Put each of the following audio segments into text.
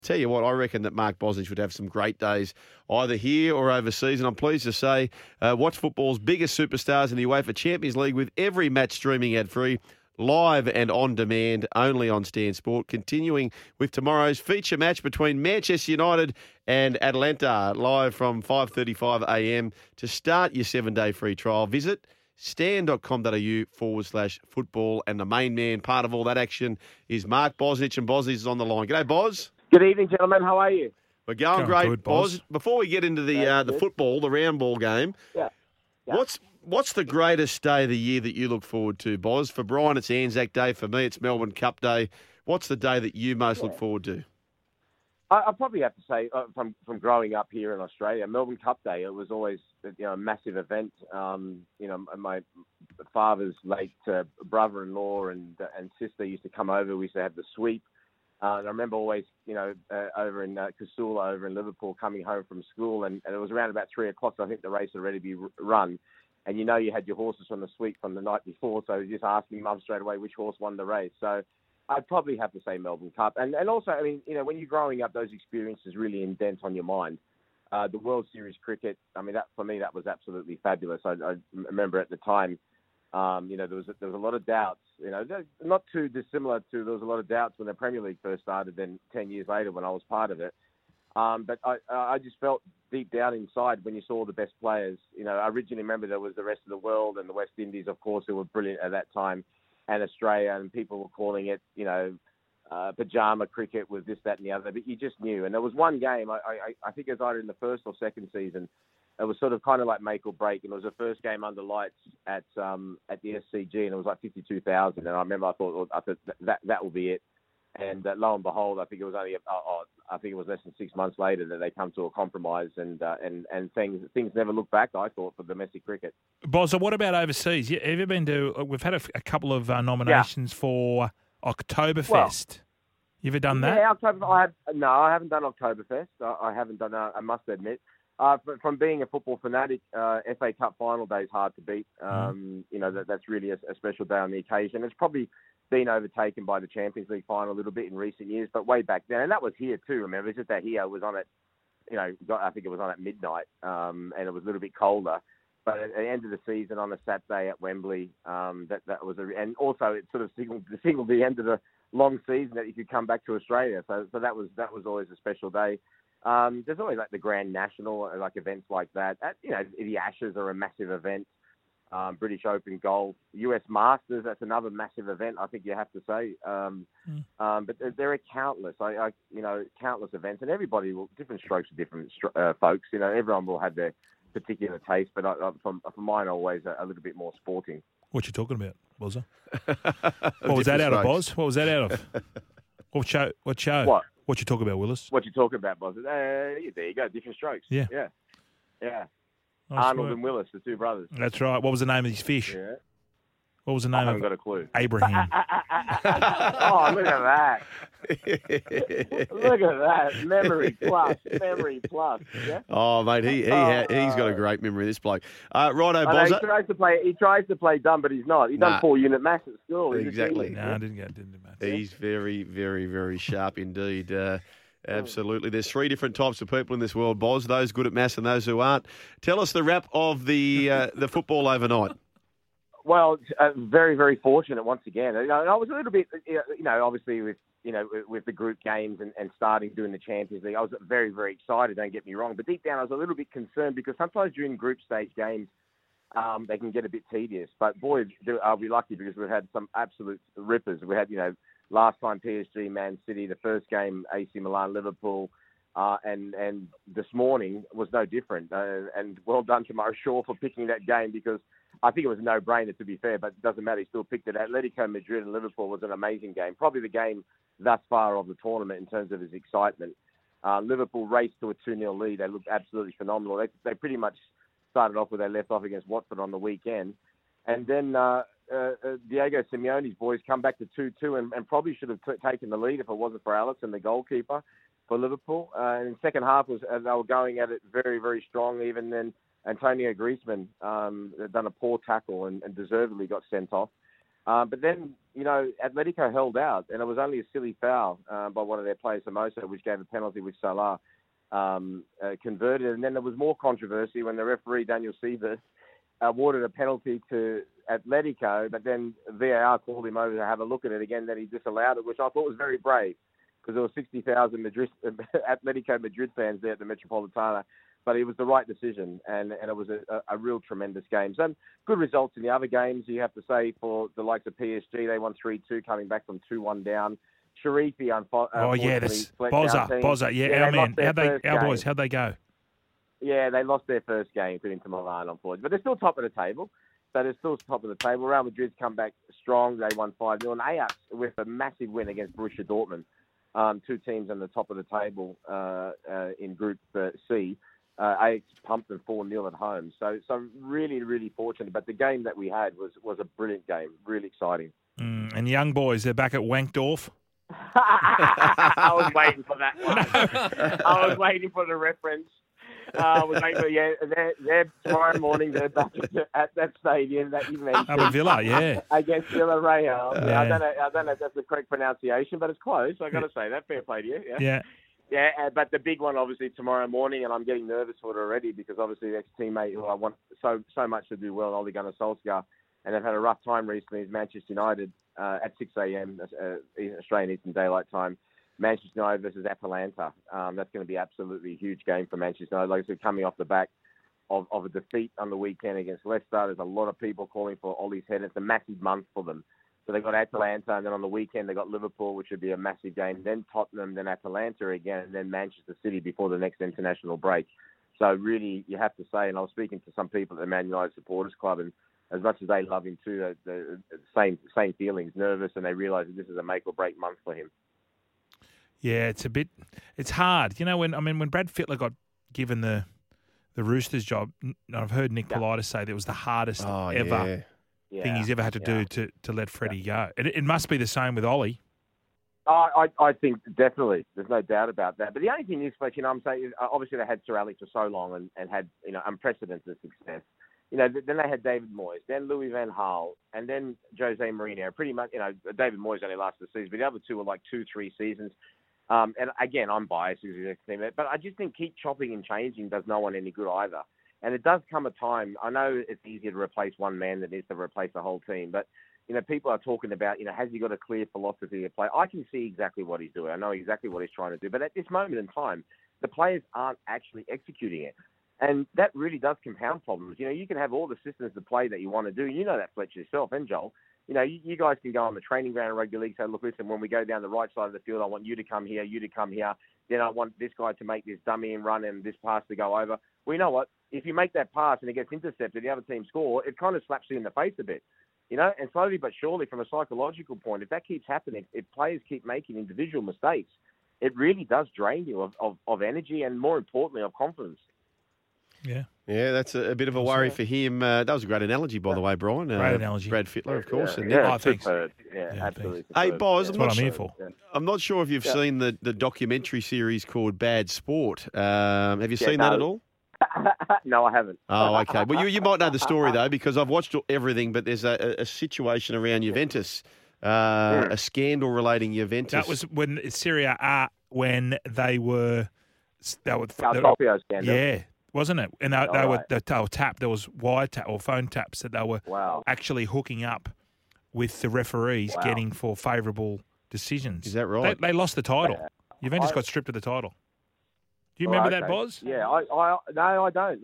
Tell you what, I reckon that Mark Bosnich would have some great days either here or overseas. And I'm pleased to say, watch football's biggest superstars in the UEFA Champions League with every match streaming ad-free, live and on demand, only on Stan Sport. Continuing with tomorrow's feature match between Manchester United and Atlanta, live from 5:35am. To start your 7-day free trial, visit stan.com.au/football. And the main man, part of all that action, is Mark Bosnich, and Bosnich is on the line. G'day, Boz. Good evening, gentlemen. How are you? We're going great, good, Boz. Before we get into the football, the round ball game, Yeah. what's the greatest day of the year that you look forward to, Boz? For Brian, it's Anzac Day. For me, it's Melbourne Cup Day. What's the day that you most look forward to? I probably have to say, from growing up here in Australia, Melbourne Cup Day, it was always a massive event. My father's late brother-in-law and sister used to come over. We used to have the sweep. And I remember always, over in Casula, over in Liverpool, coming home from school, and it was around about 3 o'clock, so I think the race had already been run. And you had your horses from the sweep from the night before, so just asking mum straight away which horse won the race. So I'd probably have to say Melbourne Cup. And also, I mean, when you're growing up, those experiences really indent on your mind. The World Series cricket, I mean, for me, that was absolutely fabulous. I remember at the time, there was a lot of doubts. Not too dissimilar to there was a lot of doubts when the Premier League first started. Then 10 years later, when I was part of it, but I just felt deep down inside when you saw the best players. I originally remember there was the rest of the world and the West Indies, of course, who were brilliant at that time, and Australia, and people were calling it, pajama cricket with this, that, and the other. But you just knew. And there was one game. I think it was either in the first or second season. It was sort of kind of like make or break, and it was the first game under lights at the SCG, and it was like 52,000. And I remember I thought that will be it. And lo and behold, I think it was only less than 6 months later that they come to a compromise, and things never look back. I thought, for domestic cricket. Boz, what about overseas? Have you been to? We've had a couple of nominations for Oktoberfest. You ever done that? Yeah, October. I haven't done Oktoberfest. I haven't done. I must admit. From being a football fanatic, FA Cup final day is hard to beat. That's really a special day on the occasion. It's probably been overtaken by the Champions League final a little bit in recent years, but way back then, and that was here too. Remember, it's just that here was on at, I think it was on at midnight, and it was a little bit colder. But at the end of the season on a Saturday at Wembley, that was and also it sort of signaled the end of the long season that you could come back to Australia. So that was always a special day. There's always like the Grand National, like events like that. The Ashes are a massive event. British Open golf, US Masters, that's another massive event, I think you have to say. But there are countless, countless events, and everybody will, different strokes for different folks. Everyone will have their particular taste, but for mine, always a little bit more sporting. What you talking about, Bozza? What was that out of, Boz? What was that out of? What show? What you talking about, Willis? What you talking about, Boz? There you go, different strokes. Yeah. Arnold and Willis, the two brothers. That's right. What was the name of his fish? Yeah. What was the name I haven't of got a clue. Abraham. Oh, look at that. Look at that. Memory plus. Yeah? Oh, mate, he's got a great memory, this bloke. Righto, Boz. He tries to play dumb, but he's not. He's done 4-unit maths at school. Exactly. No, I didn't do maths. He's very, very, very sharp indeed. Absolutely. There's 3 different types of people in this world, Boz, those good at maths and those who aren't. Tell us the wrap of the football overnight. Well, very, very fortunate once again. And I was a little bit, obviously with the group games and starting doing the Champions League, I was very, very excited, don't get me wrong. But deep down, I was a little bit concerned because sometimes during group stage games, they can get a bit tedious. But boy, I'll be lucky because we've had some absolute rippers. We had, last time PSG, Man City, the first game, AC Milan, Liverpool, and this morning was no different. And well done to Murray Shaw for picking that game because I think it was a no-brainer, to be fair, but it doesn't matter. He still picked it. Atletico Madrid and Liverpool was an amazing game. Probably the game thus far of the tournament in terms of his excitement. Liverpool raced to a 2-0 lead. They looked absolutely phenomenal. They pretty much started off where they left off against Watford on the weekend. And then Diego Simeone's boys come back to 2-2 and probably should have taken the lead if it wasn't for Alisson, the goalkeeper for Liverpool. And in the second half, they were going at it very, very strong. Even then, Antonio Griezmann had done a poor tackle and deservedly got sent off. But then, Atletico held out, and it was only a silly foul by one of their players, Hermoso, which gave a penalty which Salah converted. And then there was more controversy when the referee, Daniel Sievers, awarded a penalty to Atletico, but then VAR called him over to have a look at it again, then he disallowed it, which I thought was very brave, because there were 60,000 Atletico Madrid fans there at the Metropolitano. But it was the right decision, and it was a real tremendous game. So good results in the other games, you have to say, for the likes of PSG. They won 3-2, coming back from 2-1 down. Sharifi, Bozza. Yeah, our man. Our boys, how'd they go? Yeah, they lost their first game to Inter Milan, unfortunately. But they're still top of the table. Real Madrid's come back strong. They won 5-0. And Ajax with a massive win against Borussia Dortmund. Two teams on the top of the table in Group C. Ajax pumped them 4-0 at home. So really, really fortunate. But the game that we had was a brilliant game. Really exciting. And young boys, they're back at Wankdorf. I was waiting for that one. I was waiting for the reference. They're tomorrow morning. They're back at that stadium that you mentioned. Up at Villa, yeah. Against Villarreal. Yeah. I don't know if that's the correct pronunciation, but it's close. I got to say that. Fair play to you. Yeah. Yeah, but the big one, obviously, tomorrow morning, and I'm getting nervous for it already because, obviously, the ex-teammate who I want so much to do well, Ole Gunnar Solskjaer, and they've had a rough time recently, is Manchester United at 6 a.m. Australian Eastern Daylight Time. Manchester United versus Atalanta. That's going to be absolutely a huge game for Manchester United. Like I said, coming off the back of a defeat on the weekend against Leicester, there's a lot of people calling for Ole's head. It's a massive month for them. So they've got Atalanta, and then on the weekend they've got Liverpool, which would be a massive game, then Tottenham, then Atalanta again, and then Manchester City before the next international break. So really, you have to say, and I was speaking to some people at the Man United Supporters Club, and as much as they love him too, the same feelings, nervous, and they realise that this is a make-or-break month for him. Yeah, it's hard. When Brad Fittler got given the Roosters job, I've heard Nick Politis say that it was the hardest ever thing he's ever had to do to let Freddie go. It must be the same with Ollie. I think definitely. There's no doubt about that. But the only thing is, I'm saying, obviously they had Sir Alex for so long and had, unprecedented success. Then they had David Moyes, then Louis van Gaal, and then Jose Mourinho. Pretty much, David Moyes only lasted a season, but the other two were like 2-3 seasons. And again, I'm biased, but I just think keep chopping and changing does no one any good either. And it does come a time, I know it's easier to replace one man than it is to replace the whole team, but, people are talking about, has he got a clear philosophy of play? I can see exactly what he's doing. I know exactly what he's trying to do. But at this moment in time, the players aren't actually executing it. And that really does compound problems. You can have all the systems of play that you want to do. You know that, Fletcher, yourself and Joel. You guys can go on the training ground in rugby league and say, look, listen, when we go down the right side of the field, I want you to come here, you to come here. Then I want this guy to make this dummy and run and this pass to go over. Well, you know what? If you make that pass and it gets intercepted, the other team score, it kind of slaps you in the face a bit. And slowly but surely, from a psychological point, if that keeps happening, if players keep making individual mistakes, it really does drain you of energy and, more importantly, of confidence. Yeah. Yeah, that's a bit of a worry for him. That was a great analogy, by the way, Brian. Great analogy. Brad Fittler, of course. Thanks. Absolutely. Hey, Boz, that's what I'm here for. I'm not sure if you've seen the documentary series called Bad Sport. Have you seen that at all? No, I haven't. Oh, okay. Well, you might know the story, though, because I've watched everything, but there's a situation around Juventus, a scandal relating Juventus. That was when Serie A, when they were Calcio scandal. Yeah. Wasn't it? And they were tapped. There was wire tap or phone taps that they were actually hooking up with the referees, getting for favourable decisions. Is that right? They lost the title. Juventus got stripped of the title. Do you remember that, Boz? Yeah, No, I don't.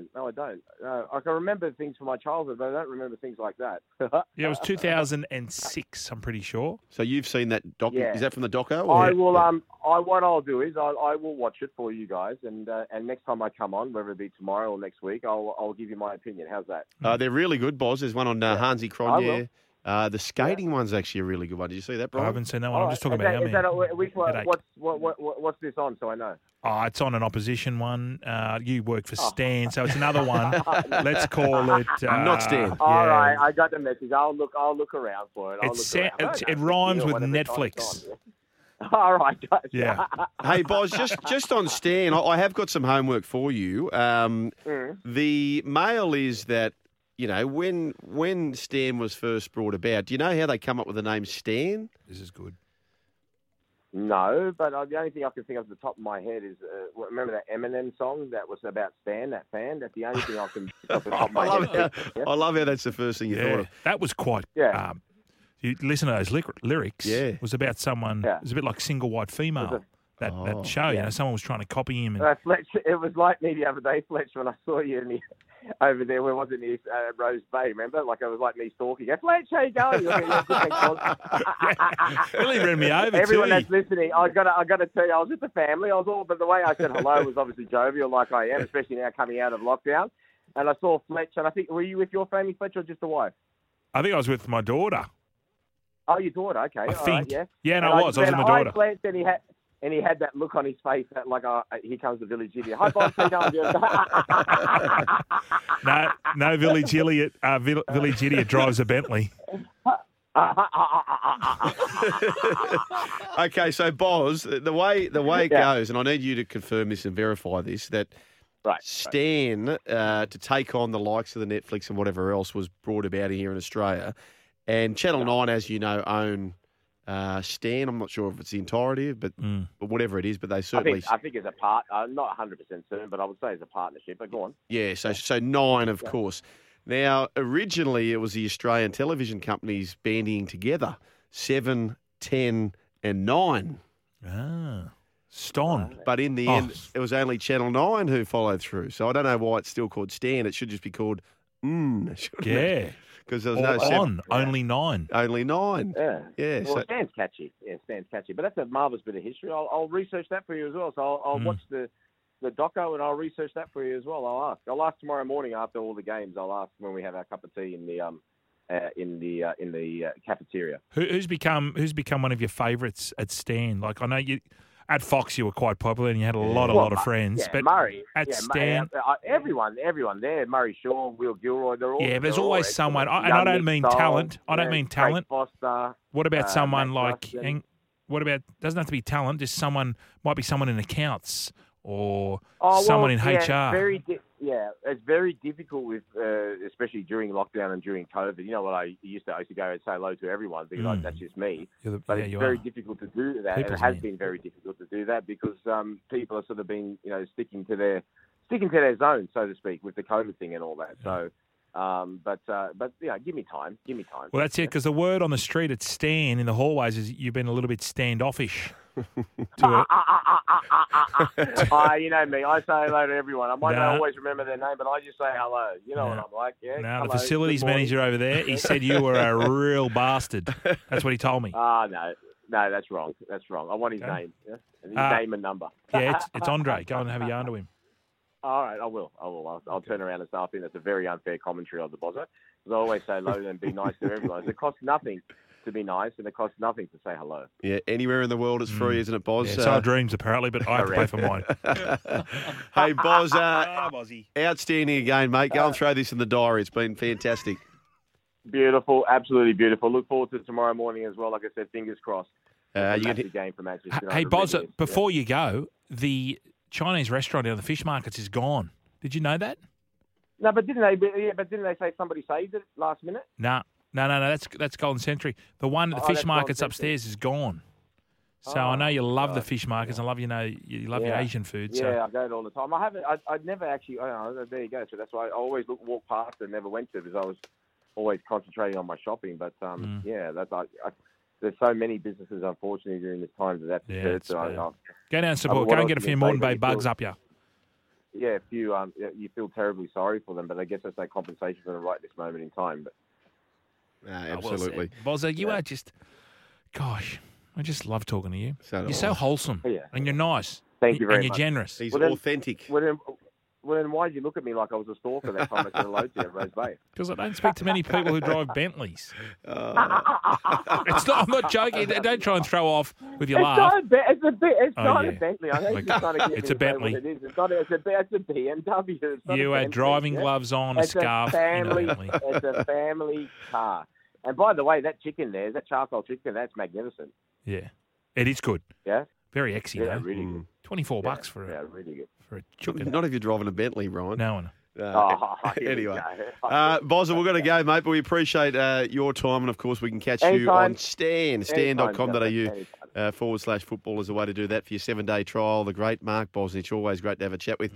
I can remember things from my childhood, but I don't remember things like that. Yeah, it was 2006. I'm pretty sure. So you've seen that doc? Yeah. Is that from the doco? I will. What I'll do is I will watch it for you guys, and next time I come on, whether it be tomorrow or next week, I'll give you my opinion. How's that? They're really good, Boz. There's one on Hansi Cronje. The skating one's actually a really good one. Did you see that, Brian? I haven't seen that one. I'm just talking about what's this on, so I know? Oh, it's on an opposition one. You work for Stan, so it's another one. Let's call it not Stan. All right, I got the message. I'll look around for it. It rhymes with Netflix. All right, guys. Yeah. Hey, Boz, just on Stan, I have got some homework for you. The mail is that you know, when Stan was first brought about, do you know how they come up with the name Stan? This is good. No, but the only thing I can think of at the top of my head is, remember that Eminem song that was about Stan, that fan? That's the only thing I can think of at the top of my head. I love how that's the first thing you thought of. That was quite... Yeah. You listen to those lyrics. Yeah. It was about someone... Yeah. It was a bit like Single White Female, that show. You know, someone was trying to copy him. And... Fletch, it was like me the other day, Fletch, when I saw you over there. Where was it? Near Rose Bay, remember? Like, it was like me stalking. Fletch, how you going? Really ran me over, Everyone too. that's listening, I got to tell you, I was with the family. I was all, but the way I said hello was obviously jovial, like I am, especially now coming out of lockdown. And I saw Fletch, and I think, were you with your family, Fletch, or just the wife? I think I was with my daughter. Oh, your daughter, okay. I all think. right, yeah. Yeah, no, And I was with my daughter. Fletch, and he had that look on his face that, like, here comes the village idiot. Hi, Bob, how you doing? No, village idiot. Village idiot drives a Bentley. Okay, so Boz, the way it goes, and I need you to confirm this and verify this, that Stan, to take on the likes of the Netflix and whatever else, was brought about here in Australia. And Channel 9, as you know, own Stan. I'm not sure if it's the entirety, but whatever it is, but they certainly... I think it's a part. I'm not 100% certain, but I would say it's a partnership. But go on. Yeah, so 9, of course. Now, originally, it was the Australian television companies banding together, 7, 10 and 9. Ston. But in the end, it was only Channel 9 who followed through. So I don't know why it's still called Stan. It should just be called Yeah. Because there was no 7. Only 9. Only 9. Yeah. Well, Stan's catchy. Yeah, Stan's catchy. But that's a marvellous bit of history. I'll research that for you as well. So I'll watch the doco and I'll research that for you as well. I'll ask tomorrow morning after all the games. I'll ask when we have our cup of tea in the cafeteria. Who's become one of your favourites at Stan? Like, I know you at Fox you were quite popular and you had a lot of friends. Yeah, but Murray at Stan, everyone there. Murray Shaw, Will Gilroy. They're all. Yeah, there's always someone. I don't mean talent. I don't mean talent. Foster. What about someone like? Justin. What about? Doesn't have to be talent. Just someone might be someone in accounts or Oh, someone in yeah, HR. It's very difficult with, especially during lockdown and during COVID. You know what I used to go and say hello to everyone because that's just me. But it's very difficult to do that. People's it has man. been very difficult to do that because people are sort of been, sticking to their zone, so to speak, with the COVID thing and all that. So. But give me time. Well, that's it, because the word on the street at Stan in the hallways is you've been a little bit standoffish. You know me. I say hello to everyone. I might not always remember their name, but I just say hello. You know what I'm like, yeah? No, the facilities manager over there, he said you were a real bastard. That's what he told me. No, that's wrong. That's wrong. I want his name. Yeah? And his name and number. Yeah, it's Andre. Go and have a yarn to him. All right, I will. I'll turn around and say I think that's a very unfair commentary on the Bozzo. Because I always say hello and be nice to everyone. It costs nothing to be nice, and it costs nothing to say hello. Yeah, anywhere in the world it's free, isn't it, Boz? Yeah, so are dreams, apparently, but I have to pay for mine. Hey, Boz, outstanding again, mate. Go and throw this in the diary. It's been fantastic. Beautiful, absolutely beautiful. Look forward to tomorrow morning as well. Like I said, fingers crossed. You game for Manchester. Hey, Boz, before you go, the Chinese restaurant down the fish markets is gone. Did you know that? No, but didn't they say somebody saved it last minute? No. That's Golden Century. The one at the fish markets upstairs is gone. So I know you love the fish markets. I love you love your Asian food. So. Yeah, I go to all the time. I'd never actually. There you go. So that's why I always walked past and never went to because I was always concentrating on my shopping. But there's so many businesses, unfortunately, during this time that's occurred. So go down and support. Go and get a few Moreton Bay bugs up you. Yeah, a few. You feel terribly sorry for them, but I guess that's no compensation for them right at this moment in time. But absolutely, Bozza, you are just, gosh, I just love talking to you. You're so wholesome, and you're nice. Thank you very much. And you're generous. He's authentic. Well, then why did you look at me like I was a stalker that time I said hello to you at Rose Bay? Because I don't speak to many people who drive Bentleys. I'm not joking. Don't try and throw off with your laugh. It's not a Bentley. I think you're trying to get it's a Bentley. It is. It's a BMW. You had driving gloves on, a scarf. It's a family car. And by the way, that chicken there, that charcoal chicken, that's magnificent. Yeah. It is good. Yeah? Very exy, though. Really good. $24 for really good. For a chicken. Not if you're driving a Bentley, Ryan. No. Anyway, Bozza, we've got to go, mate, but we appreciate your time. And, of course, we can catch you on stan.com.au /football is the way to do that for your 7-day trial. The great Mark Bosnich, always great to have a chat with.